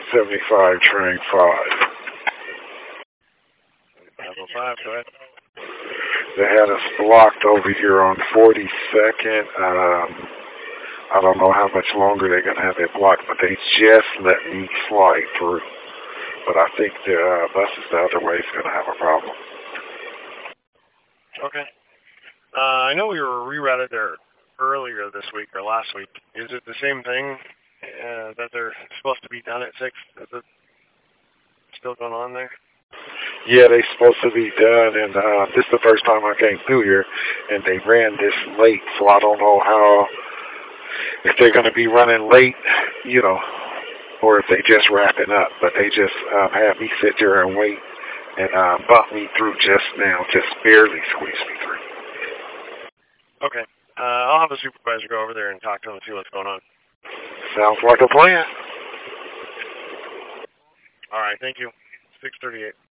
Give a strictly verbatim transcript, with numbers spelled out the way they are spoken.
seventy-five, train five. Level five, go ahead. They had us blocked over here on forty-second. Um, I don't know how much longer they're going to have it blocked, but they just let me slide through. But I think the uh, buses the other way is going to have a problem. Okay. Uh, I know we were rerouted there earlier this week or last week. Is it the same thing uh, that they're supposed to be done at six? Is it still going on there? Yeah, they're supposed to be done, and uh, this is the first time I came through here, and they ran this late, so I don't know how, if they're going to be running late, you know, or if they just wrapping up. But they just um, had me sit there and wait, and uh, bumped me through just now, just barely squeezed me through. Okay. Uh, I'll have a supervisor go over there and talk to them and see what's going on. Sounds like a plan. All right, thank you. six thirty-eight.